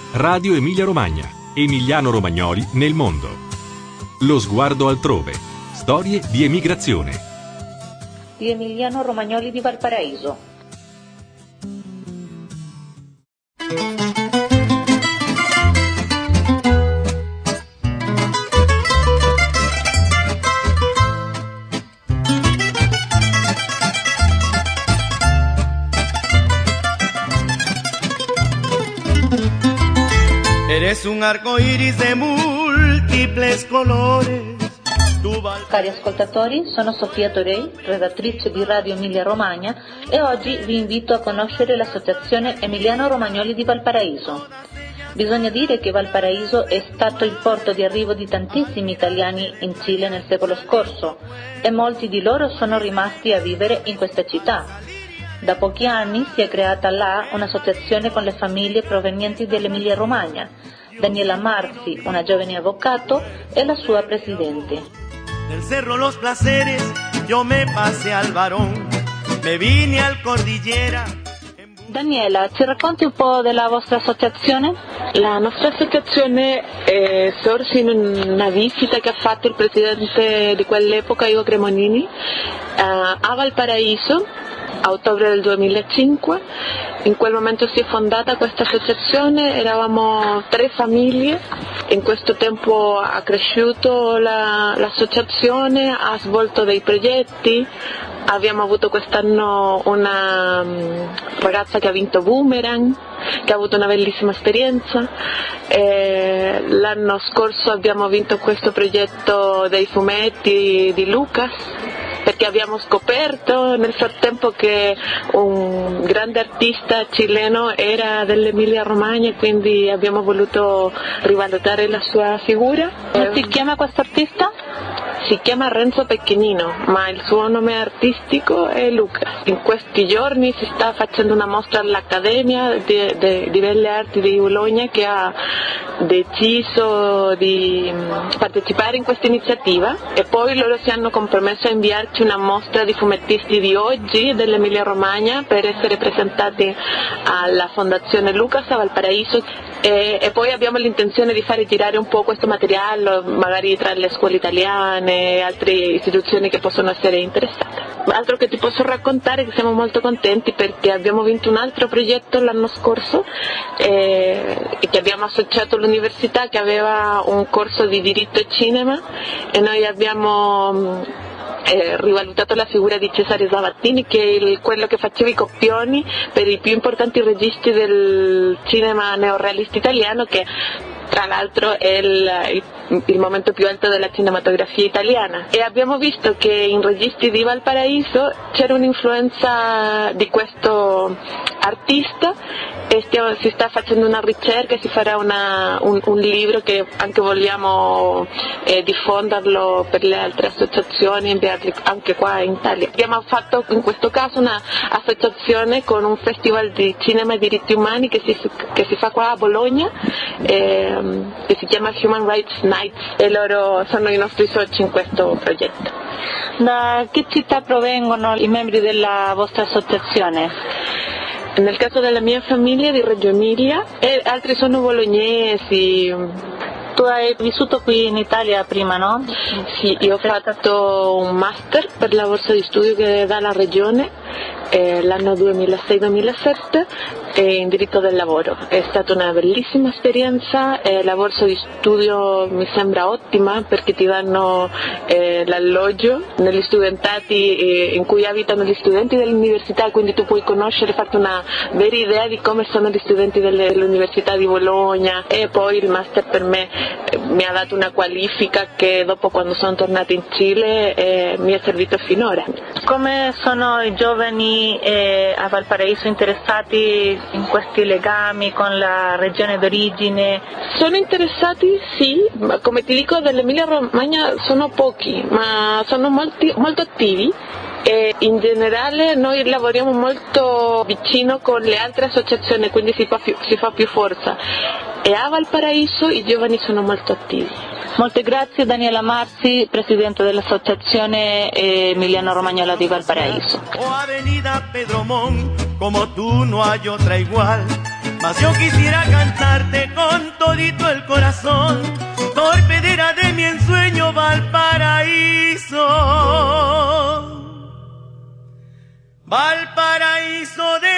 Radio Emilia Romagna. Emiliano Romagnoli nel mondo. Lo sguardo altrove. Storie di emigrazione. Di Emiliano Romagnoli di Valparaíso. Eres un arco iris de múltiples colores. Cari ascoltatori, sono Sofia Torei, redattrice di Radio Emilia Romagna, e oggi vi invito a conoscere l'associazione Emiliano Romagnoli di Valparaíso. Bisogna dire che Valparaíso è stato il porto di arrivo di tantissimi italiani in Cile nel secolo scorso e molti di loro sono rimasti a vivere in questa città. Da pochi anni si è creata là un'associazione con le famiglie provenienti dell'Emilia Romagna. Daniela Marzi, una giovane avvocato, è la sua presidente. Del cerro Los Placeres yo me pasé al Barón, me vine al Cordillera. Daniela, ci racconti un po' della vostra associazione? La nostra associazione sorge in una visita che ha fatto il presidente di quell'epoca, Ivo Cremonini, a Valparaíso a ottobre del 2005. In quel momento si è fondata questa associazione, eravamo 3 famiglie, in questo tempo ha cresciuto l'associazione, ha svolto dei progetti, abbiamo avuto quest'anno una ragazza che ha vinto Boomerang, che ha avuto una bellissima esperienza, l'anno scorso abbiamo vinto questo progetto dei fumetti di Lucas, perché abbiamo scoperto nel frattempo che un grande artista cileno era dell'Emilia Romagna, quindi abbiamo voluto rivalutare la sua figura. Come si chiama questo artista? Si chiama Renzo Pecchinino, ma il suo nome artistico è Lucas. In questi giorni si sta facendo una mostra all'Accademia di Belle Arti di Bologna, che ha deciso di partecipare in questa iniziativa, e poi loro si hanno compromesso a inviarci una mostra di fumettisti di oggi dell'Emilia Romagna per essere presentati alla Fondazione Lucas a Valparaíso, e poi abbiamo l'intenzione di fare girare un po' questo materiale magari tra le scuole italiane e altre istituzioni che possono essere interessate. Altro che ti posso raccontare, che siamo molto contenti perché abbiamo vinto un altro progetto l'anno scorso, e che abbiamo associato all'università, che aveva un corso di diritto e cinema, e noi abbiamo rivalutato la figura di Cesare Zavattini, che è quello che faceva i coppioni per i più importanti registi del cinema neorealista italiano, che tra l'altro è il momento più alto della cinematografia italiana, e abbiamo visto che in registi di Valparaíso c'era un'influenza di questo artista, e si sta facendo una ricerca, si farà un libro che anche vogliamo diffonderlo per le altre associazioni e inviarli anche qua in Italia. Abbiamo fatto in questo caso un'associazione con un festival di cinema e diritti umani che si fa qua a Bologna, che si chiama Human Rights Nights, e loro sono i nostri soci in questo progetto. Da che città provengono i membri della vostra associazione? Nel caso della mia famiglia di Reggio Emilia, e altri sono bolognesi. Tu hai vissuto qui in Italia prima, no? Sì, io ho fatto un master per la borsa di studio che dà la regione l'anno 2006-2007 in diritto del lavoro. È stata una bellissima esperienza, la borsa di studio mi sembra ottima perché ti danno l'alloggio negli studentati in cui abitano gli studenti dell'università, quindi tu puoi conoscere, farti una vera idea di come sono gli studenti dell'università di Bologna, e poi il master per me mi ha dato una qualifica che dopo, quando sono tornata in Cile, mi è servito finora. Come sono i giovani a Valparaíso interessati in questi legami con la regione d'origine? Sono interessati, sì, ma come ti dico dell'Emilia Romagna sono pochi, ma sono molto attivi. E in generale noi lavoriamo molto vicino con le altre associazioni, quindi si fa più forza, e a Valparaíso i giovani sono molto attivi. Molte grazie Daniela Marzi, presidente dell'associazione Emiliano Romagnoli di Valparaíso. Oh Avenida Pedromón, como tú no hay otra igual. mas yo quisiera cantarte con todito el corazón, torpedera de mi ensueño Valparaíso. Valparaíso de